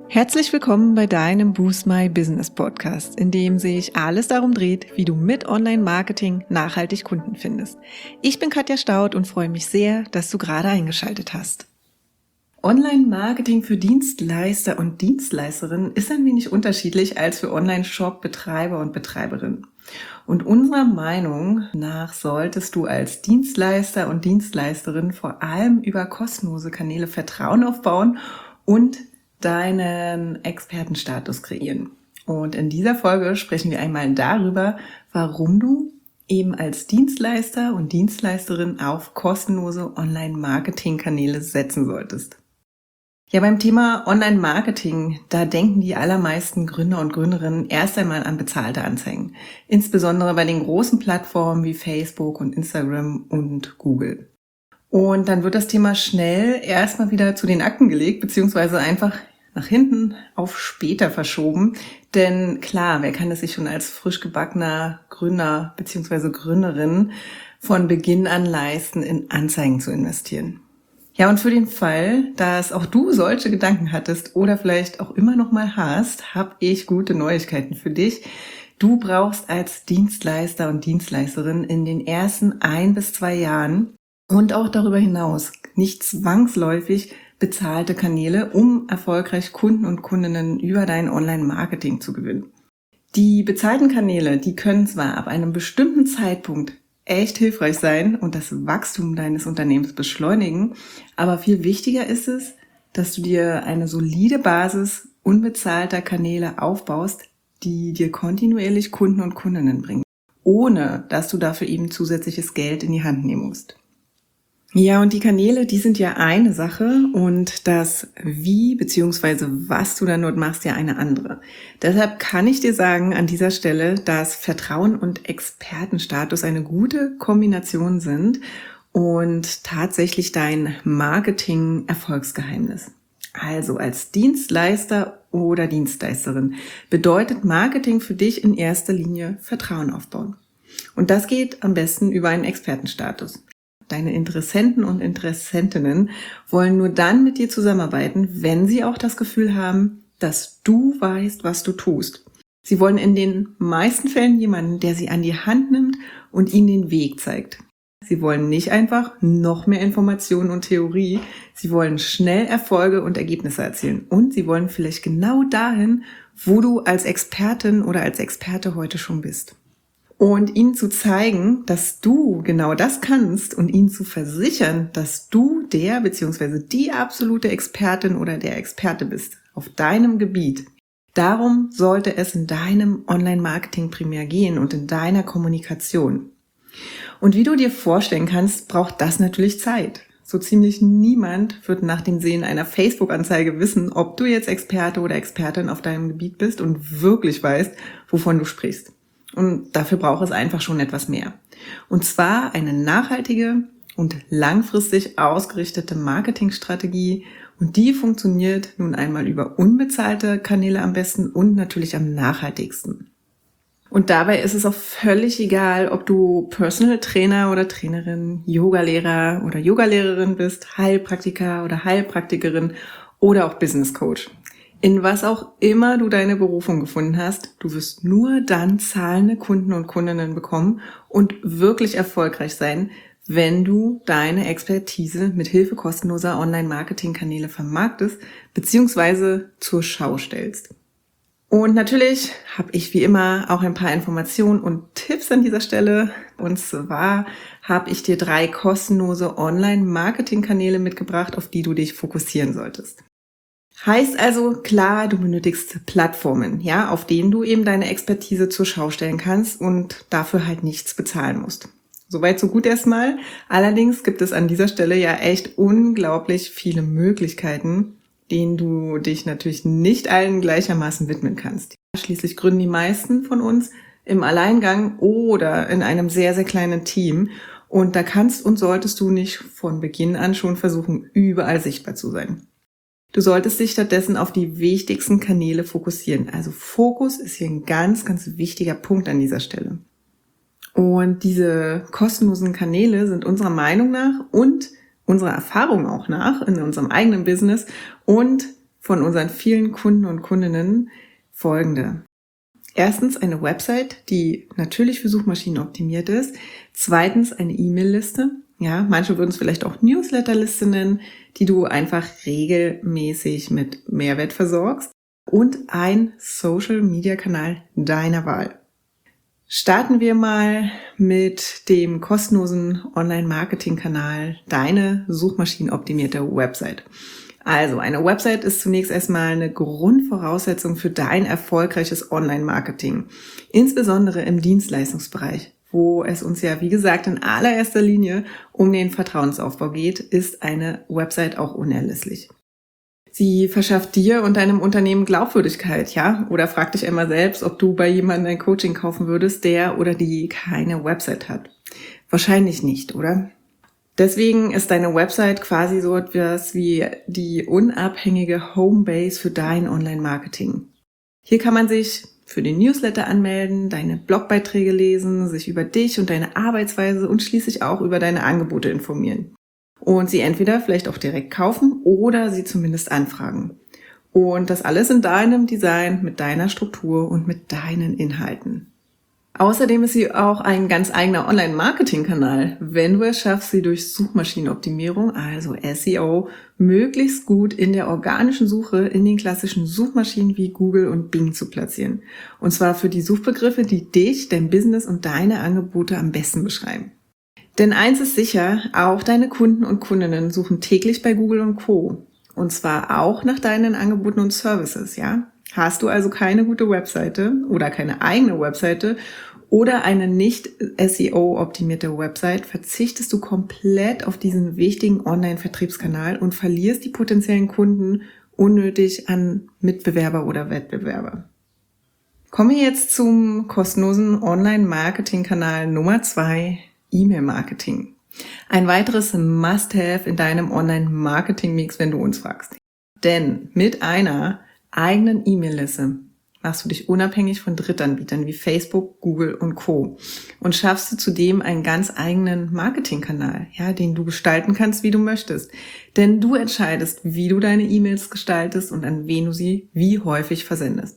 Herzlich willkommen bei deinem Boost My Business Podcast, in dem sich alles darum dreht, wie du mit Online-Marketing nachhaltig Kunden findest. Ich bin Katja Staud und freue mich sehr, dass du gerade eingeschaltet hast. Online-Marketing für Dienstleister und Dienstleisterinnen ist ein wenig unterschiedlich als für Online-Shop-Betreiber und Betreiberinnen. Und unserer Meinung nach solltest du als Dienstleister und Dienstleisterin vor allem über kostenlose Kanäle Vertrauen aufbauen und deinen Expertenstatus kreieren. Und in dieser Folge sprechen wir einmal darüber, warum du eben als Dienstleister und Dienstleisterin auf kostenlose Online-Marketing-Kanäle setzen solltest. Ja, beim Thema Online-Marketing, da denken die allermeisten Gründer und Gründerinnen erst einmal an bezahlte Anzeigen. Insbesondere bei den großen Plattformen wie Facebook und Instagram und Google. Und dann wird das Thema schnell erstmal wieder zu den Akten gelegt, beziehungsweise einfach nach hinten auf später verschoben. Denn klar, wer kann es sich schon als frisch gebackener Gründer beziehungsweise Gründerin von Beginn an leisten, in Anzeigen zu investieren? Ja, und für den Fall, dass auch du solche Gedanken hattest oder vielleicht auch immer noch mal hast, habe ich gute Neuigkeiten für dich. Du brauchst als Dienstleister und Dienstleisterin in den ersten 1 bis 2 Jahren und auch darüber hinaus nicht zwangsläufig bezahlte Kanäle, um erfolgreich Kunden und Kundinnen über dein Online-Marketing zu gewinnen. Die bezahlten Kanäle, die können zwar ab einem bestimmten Zeitpunkt echt hilfreich sein und das Wachstum deines Unternehmens beschleunigen, aber viel wichtiger ist es, dass du dir eine solide Basis unbezahlter Kanäle aufbaust, die dir kontinuierlich Kunden und Kundinnen bringen, ohne dass du dafür eben zusätzliches Geld in die Hand nehmen musst. Ja, und die Kanäle, die sind ja eine Sache und das Wie bzw. was du dann dort machst, ja eine andere. Deshalb kann ich dir sagen an dieser Stelle, dass Vertrauen und Expertenstatus eine gute Kombination sind und tatsächlich dein Marketing-Erfolgsgeheimnis. Also als Dienstleister oder Dienstleisterin bedeutet Marketing für dich in erster Linie Vertrauen aufbauen. Und das geht am besten über einen Expertenstatus. Deine Interessenten und Interessentinnen wollen nur dann mit dir zusammenarbeiten, wenn sie auch das Gefühl haben, dass du weißt, was du tust. Sie wollen in den meisten Fällen jemanden, der sie an die Hand nimmt und ihnen den Weg zeigt. Sie wollen nicht einfach noch mehr Informationen und Theorie. Sie wollen schnell Erfolge und Ergebnisse erzielen. Und sie wollen vielleicht genau dahin, wo du als Expertin oder als Experte heute schon bist. Und ihnen zu zeigen, dass du genau das kannst und ihnen zu versichern, dass du der bzw. die absolute Expertin oder der Experte bist auf deinem Gebiet. Darum sollte es in deinem Online-Marketing primär gehen und in deiner Kommunikation. Und wie du dir vorstellen kannst, braucht das natürlich Zeit. So ziemlich niemand wird nach dem Sehen einer Facebook-Anzeige wissen, ob du jetzt Experte oder Expertin auf deinem Gebiet bist und wirklich weißt, wovon du sprichst. Und dafür braucht es einfach schon etwas mehr. Und zwar eine nachhaltige und langfristig ausgerichtete Marketingstrategie. Und die funktioniert nun einmal über unbezahlte Kanäle am besten und natürlich am nachhaltigsten. Und dabei ist es auch völlig egal, ob du Personal Trainer oder Trainerin, Yogalehrer oder Yogalehrerin bist, Heilpraktiker oder Heilpraktikerin oder auch Business Coach. In was auch immer du deine Berufung gefunden hast, du wirst nur dann zahlende Kunden und Kundinnen bekommen und wirklich erfolgreich sein, wenn du deine Expertise mit Hilfe kostenloser Online-Marketing-Kanäle vermarktest bzw. zur Schau stellst. Und natürlich habe ich wie immer auch ein paar Informationen und Tipps an dieser Stelle. Und zwar habe ich dir 3 kostenlose Online-Marketing-Kanäle mitgebracht, auf die du dich fokussieren solltest. Heißt also, klar, du benötigst Plattformen, ja, auf denen du eben deine Expertise zur Schau stellen kannst und dafür halt nichts bezahlen musst. Soweit so gut erstmal. Allerdings gibt es an dieser Stelle ja echt unglaublich viele Möglichkeiten, denen du dich natürlich nicht allen gleichermaßen widmen kannst. Schließlich gründen die meisten von uns im Alleingang oder in einem sehr, sehr kleinen Team. Und da kannst und solltest du nicht von Beginn an schon versuchen, überall sichtbar zu sein. Du solltest dich stattdessen auf die wichtigsten Kanäle fokussieren. Also Fokus ist hier ein ganz, ganz wichtiger Punkt an dieser Stelle. Und diese kostenlosen Kanäle sind unserer Meinung nach und unserer Erfahrung auch nach in unserem eigenen Business und von unseren vielen Kunden und Kundinnen folgende. Erstens eine Website, die natürlich für Suchmaschinen optimiert ist. Zweitens eine E-Mail-Liste. Ja, manche würden es vielleicht auch Newsletter-Liste nennen, die du einfach regelmäßig mit Mehrwert versorgst. Und ein Social-Media-Kanal deiner Wahl. Starten wir mal mit dem kostenlosen Online-Marketing-Kanal, deine suchmaschinenoptimierte Website. Also eine Website ist zunächst erstmal eine Grundvoraussetzung für dein erfolgreiches Online-Marketing, insbesondere im Dienstleistungsbereich, wo es uns ja, wie gesagt, in allererster Linie um den Vertrauensaufbau geht, ist eine Website auch unerlässlich. Sie verschafft dir und deinem Unternehmen Glaubwürdigkeit, ja? Oder frag dich einmal selbst, ob du bei jemandem ein Coaching kaufen würdest, der oder die keine Website hat. Wahrscheinlich nicht, oder? Deswegen ist deine Website quasi so etwas wie die unabhängige Homebase für dein Online-Marketing. Hier kann man sich für den Newsletter anmelden, deine Blogbeiträge lesen, sich über dich und deine Arbeitsweise und schließlich auch über deine Angebote informieren. Und sie entweder vielleicht auch direkt kaufen oder sie zumindest anfragen. Und das alles in deinem Design, mit deiner Struktur und mit deinen Inhalten. Außerdem ist sie auch ein ganz eigener Online-Marketing-Kanal, wenn du es schaffst, sie durch Suchmaschinenoptimierung, also SEO, möglichst gut in der organischen Suche in den klassischen Suchmaschinen wie Google und Bing zu platzieren. Und zwar für die Suchbegriffe, die dich, dein Business und deine Angebote am besten beschreiben. Denn eins ist sicher, auch deine Kunden und Kundinnen suchen täglich bei Google und Co. Und zwar auch nach deinen Angeboten und Services, ja? Hast du also keine gute Webseite oder keine eigene Webseite oder eine nicht SEO-optimierte Website, verzichtest du komplett auf diesen wichtigen Online-Vertriebskanal und verlierst die potenziellen Kunden unnötig an Mitbewerber oder Wettbewerber. Kommen wir jetzt zum kostenlosen Online-Marketing-Kanal Nummer 2, E-Mail-Marketing. Ein weiteres Must-Have in deinem Online-Marketing-Mix, wenn du uns fragst. Denn mit einer eigenen E-Mail-Liste machst du dich unabhängig von Drittanbietern wie Facebook, Google und Co. und schaffst du zudem einen ganz eigenen Marketingkanal, ja, den du gestalten kannst, wie du möchtest. Denn du entscheidest, wie du deine E-Mails gestaltest und an wen du sie wie häufig versendest.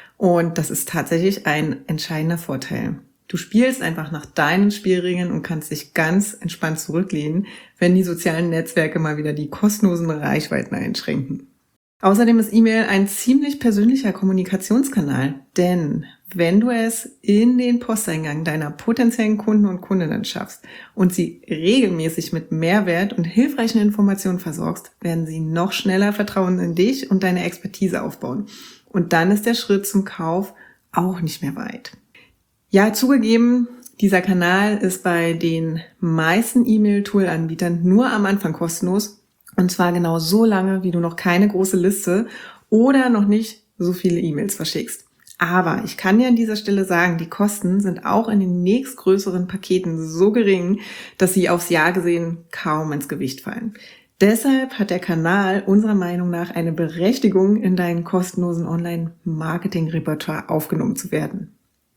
Und das ist tatsächlich ein entscheidender Vorteil. Du spielst einfach nach deinen Spielregeln und kannst dich ganz entspannt zurücklehnen, wenn die sozialen Netzwerke mal wieder die kostenlosen Reichweiten einschränken. Außerdem ist E-Mail ein ziemlich persönlicher Kommunikationskanal, denn wenn du es in den Posteingang deiner potenziellen Kunden und Kundinnen schaffst und sie regelmäßig mit Mehrwert und hilfreichen Informationen versorgst, werden sie noch schneller Vertrauen in dich und deine Expertise aufbauen. Und dann ist der Schritt zum Kauf auch nicht mehr weit. Ja, zugegeben, dieser Kanal ist bei den meisten E-Mail-Tool-Anbietern nur am Anfang kostenlos. Und zwar genau so lange, wie du noch keine große Liste oder noch nicht so viele E-Mails verschickst. Aber ich kann dir an dieser Stelle sagen, die Kosten sind auch in den nächstgrößeren Paketen so gering, dass sie aufs Jahr gesehen kaum ins Gewicht fallen. Deshalb hat der Kanal unserer Meinung nach eine Berechtigung, in deinen kostenlosen Online-Marketing-Repertoire aufgenommen zu werden.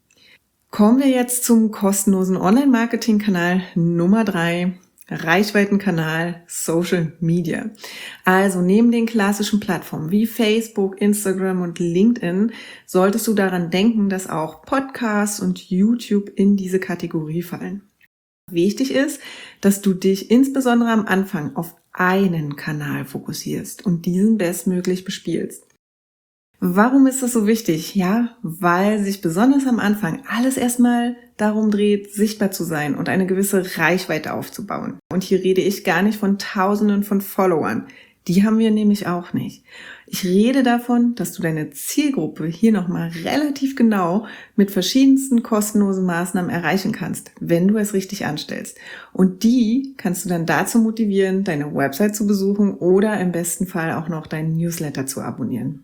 Kommen wir jetzt zum kostenlosen Online-Marketing-Kanal Nummer 3, Reichweitenkanal Social Media. Also neben den klassischen Plattformen wie Facebook, Instagram und LinkedIn solltest du daran denken, dass auch Podcasts und YouTube in diese Kategorie fallen. Wichtig ist, dass du dich insbesondere am Anfang auf einen Kanal fokussierst und diesen bestmöglich bespielst. Warum ist das so wichtig? Ja, weil sich besonders am Anfang alles erstmal darum dreht, sichtbar zu sein und eine gewisse Reichweite aufzubauen. Und hier rede ich gar nicht von Tausenden von Followern. Die haben wir nämlich auch nicht. Ich rede davon, dass du deine Zielgruppe hier nochmal relativ genau mit verschiedensten kostenlosen Maßnahmen erreichen kannst, wenn du es richtig anstellst. Und die kannst du dann dazu motivieren, deine Website zu besuchen oder im besten Fall auch noch deinen Newsletter zu abonnieren.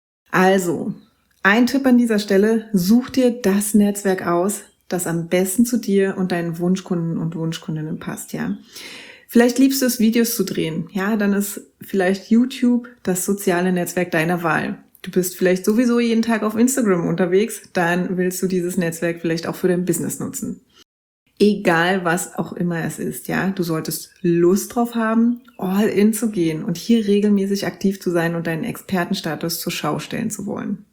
Also, ein Tipp an dieser Stelle, such dir das Netzwerk aus, das am besten zu dir und deinen Wunschkunden und Wunschkundinnen passt, ja. Vielleicht liebst du es, Videos zu drehen, ja, dann ist vielleicht YouTube das soziale Netzwerk deiner Wahl. Du bist vielleicht sowieso jeden Tag auf Instagram unterwegs, dann willst du dieses Netzwerk vielleicht auch für dein Business nutzen. Egal was auch immer es ist, ja. Du solltest Lust drauf haben, all in zu gehen und hier regelmäßig aktiv zu sein und deinen Expertenstatus zur Schau stellen zu wollen.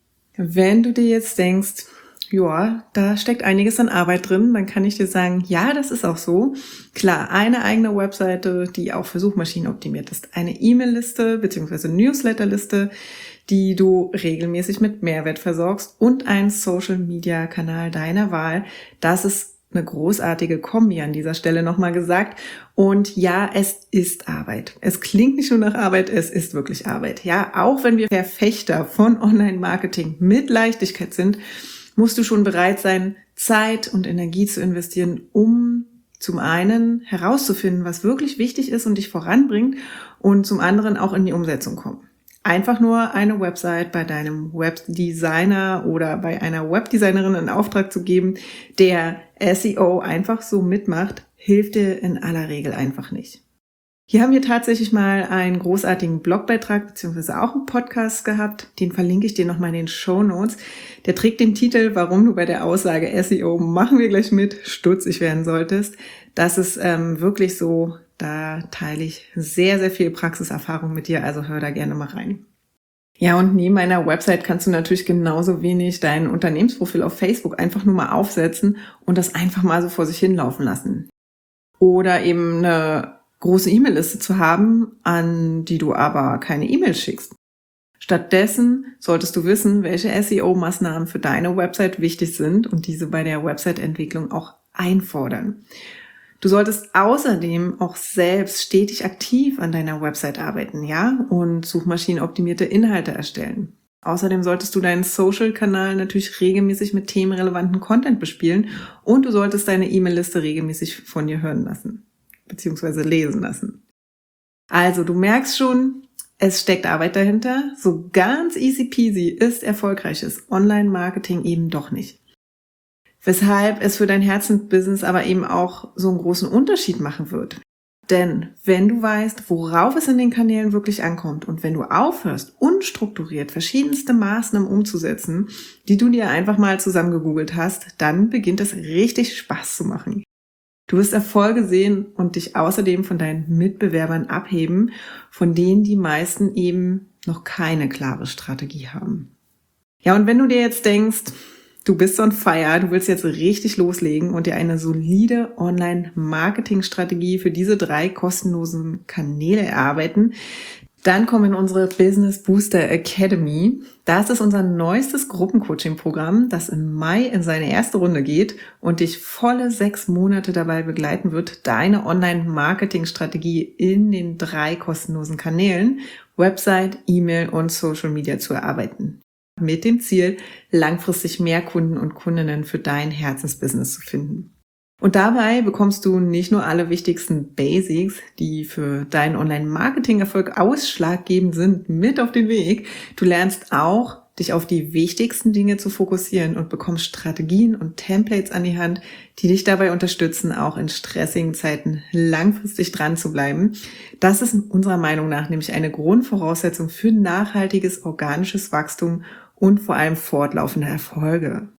Wenn du dir jetzt denkst, ja, da steckt einiges an Arbeit drin, dann kann ich dir sagen, ja, das ist auch so. Klar, eine eigene Webseite, die auch für Suchmaschinen optimiert ist, eine E-Mail-Liste bzw. Newsletter-Liste, die du regelmäßig mit Mehrwert versorgst und einen Social-Media-Kanal deiner Wahl. Das ist eine großartige Kombi an dieser Stelle nochmal gesagt. Und ja, es ist Arbeit. Es klingt nicht nur nach Arbeit, es ist wirklich Arbeit. Ja, auch wenn wir Verfechter von Online-Marketing mit Leichtigkeit sind, musst du schon bereit sein, Zeit und Energie zu investieren, um zum einen herauszufinden, was wirklich wichtig ist und dich voranbringt und zum anderen auch in die Umsetzung kommen. Einfach nur eine Website bei deinem Webdesigner oder bei einer Webdesignerin in Auftrag zu geben, der SEO einfach so mitmacht, hilft dir in aller Regel einfach nicht. Hier haben wir tatsächlich mal einen großartigen Blogbeitrag bzw. auch einen Podcast gehabt. Den verlinke ich dir nochmal in den Shownotes. Der trägt den Titel, warum du bei der Aussage SEO machen wir gleich mit stutzig werden solltest. Das ist wirklich so, da teile ich sehr, sehr viel Praxiserfahrung mit dir, also hör da gerne mal rein. Ja, und neben einer Website kannst du natürlich genauso wenig dein Unternehmensprofil auf Facebook einfach nur mal aufsetzen und das einfach mal so vor sich hinlaufen lassen. Oder eben eine große E-Mail-Liste zu haben, an die du aber keine E-Mails schickst. Stattdessen solltest du wissen, welche SEO-Maßnahmen für deine Website wichtig sind und diese bei der Website-Entwicklung auch einfordern. Du solltest außerdem auch selbst stetig aktiv an deiner Website arbeiten, ja, und suchmaschinenoptimierte Inhalte erstellen. Außerdem solltest du deinen Social-Kanal natürlich regelmäßig mit themenrelevanten Content bespielen und du solltest deine E-Mail-Liste regelmäßig von dir hören lassen, beziehungsweise lesen lassen. Also, du merkst schon, es steckt Arbeit dahinter. So ganz easy peasy ist erfolgreiches Online-Marketing eben doch nicht. Weshalb es für dein Herzensbusiness aber eben auch so einen großen Unterschied machen wird. Denn wenn du weißt, worauf es in den Kanälen wirklich ankommt und wenn du aufhörst, unstrukturiert verschiedenste Maßnahmen umzusetzen, die du dir einfach mal zusammengegoogelt hast, dann beginnt es richtig Spaß zu machen. Du wirst Erfolge sehen und dich außerdem von deinen Mitbewerbern abheben, von denen die meisten eben noch keine klare Strategie haben. Ja, und wenn du dir jetzt denkst, du bist on fire, du willst jetzt richtig loslegen und dir eine solide Online-Marketing-Strategie für diese 3 kostenlosen Kanäle erarbeiten, dann komm in unsere Business Booster Academy. Das ist unser neuestes Gruppencoaching-Programm, das im Mai in seine erste Runde geht und dich volle 6 Monate dabei begleiten wird, deine Online-Marketing-Strategie in den 3 kostenlosen Kanälen, Website, E-Mail und Social Media zu erarbeiten. Mit dem Ziel, langfristig mehr Kunden und Kundinnen für dein Herzensbusiness zu finden. Und dabei bekommst du nicht nur alle wichtigsten Basics, die für deinen Online-Marketing-Erfolg ausschlaggebend sind, mit auf den Weg. Du lernst auch, dich auf die wichtigsten Dinge zu fokussieren und bekommst Strategien und Templates an die Hand, die dich dabei unterstützen, auch in stressigen Zeiten langfristig dran zu bleiben. Das ist unserer Meinung nach nämlich eine Grundvoraussetzung für nachhaltiges, organisches Wachstum und vor allem fortlaufende Erfolge.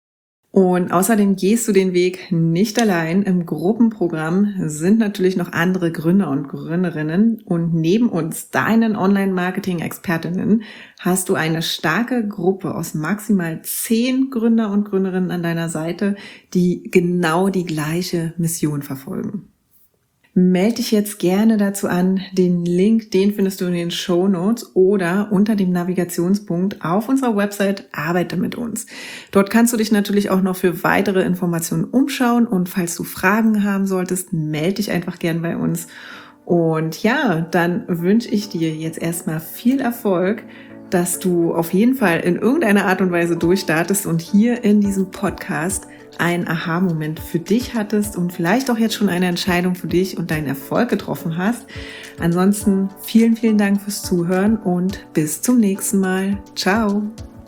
Und außerdem gehst du den Weg nicht allein. Im Gruppenprogramm sind natürlich noch andere Gründer und Gründerinnen und neben uns, deinen Online-Marketing-Expertinnen, hast du eine starke Gruppe aus maximal 10 Gründer und Gründerinnen an deiner Seite, die genau die gleiche Mission verfolgen. Melde dich jetzt gerne dazu an. Den Link, den findest du in den Shownotes oder unter dem Navigationspunkt auf unserer Website Arbeite mit uns. Dort kannst du dich natürlich auch noch für weitere Informationen umschauen und falls du Fragen haben solltest, melde dich einfach gern bei uns. Und ja, dann wünsche ich dir jetzt erstmal viel Erfolg, dass du auf jeden Fall in irgendeiner Art und Weise durchstartest und hier in diesem Podcast einen Aha-Moment für dich hattest und vielleicht auch jetzt schon eine Entscheidung für dich und deinen Erfolg getroffen hast. Ansonsten vielen, vielen Dank fürs Zuhören und bis zum nächsten Mal. Ciao!